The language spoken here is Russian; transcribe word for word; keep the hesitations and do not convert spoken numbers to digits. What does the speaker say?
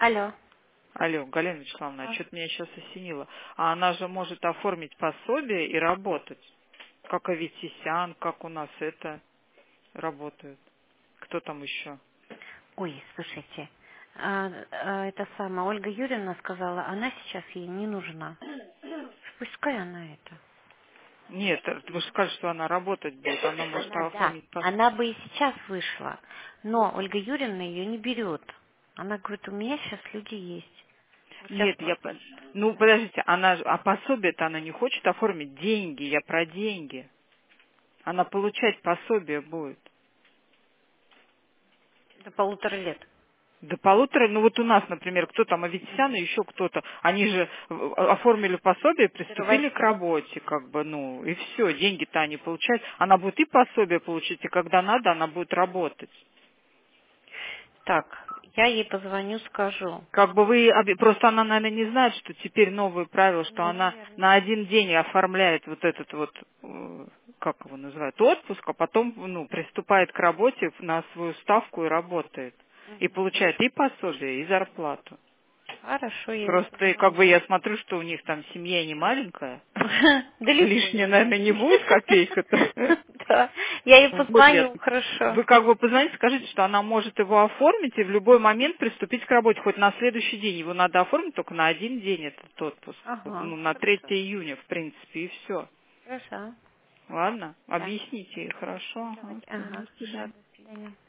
Алло. Алло, Галина Вячеславовна, а А? что-то меня сейчас осенило. А она же может оформить пособие и работать. Как Аветисян, как у нас это работают. Кто там еще? Ой, слушайте, а, а, это самое, Ольга Юрьевна сказала, она сейчас ей не нужна. Пускай она это. Нет, вы же сказали, что она работать будет. Она может Она, да, оформить пособие. она бы и сейчас вышла, но Ольга Юрьевна ее не берет. Она говорит, у меня сейчас люди есть. Вот сейчас... Нет, я... пон- Ну, подождите, она же... А пособие-то она не хочет оформить деньги. Я про деньги. Она получать пособие будет. До полутора лет. До полутора, ну вот у нас, например, кто там, Аветисян и еще кто-то, они же э, оформили пособие, приступили к Первосек. работе, как бы, ну, и все, деньги-то они получают. Она будет и пособие получить, и когда надо, она будет работать. Так, я ей позвоню, скажу. Как бы вы, обе- просто она, наверное, не знает, что теперь новые правила, что Ну, она наверное. на один день оформляет вот этот вот, э, как его называют, отпуск, а потом, ну, приступает к работе на свою ставку и работает. И получает и пособие, и зарплату. Хорошо, я ей Просто и как позвоню. бы я смотрю, что у них там семья не маленькая. Далеко не Лишняя, наверное, не маленький. будет копейка-то. Да, я ей Вот я. позвоню, хорошо. Вы как бы позвоните, скажите, что она может его оформить и в любой момент приступить к работе, хоть на следующий день. Его надо оформить только на один день этот отпуск. Ага, Ну, на хорошо. третье июня, в принципе, и все. Хорошо. Ладно? Да. Объясните ей, хорошо. Ага, Давайте. всё, до Ага, свидания. хорошо, до свидания.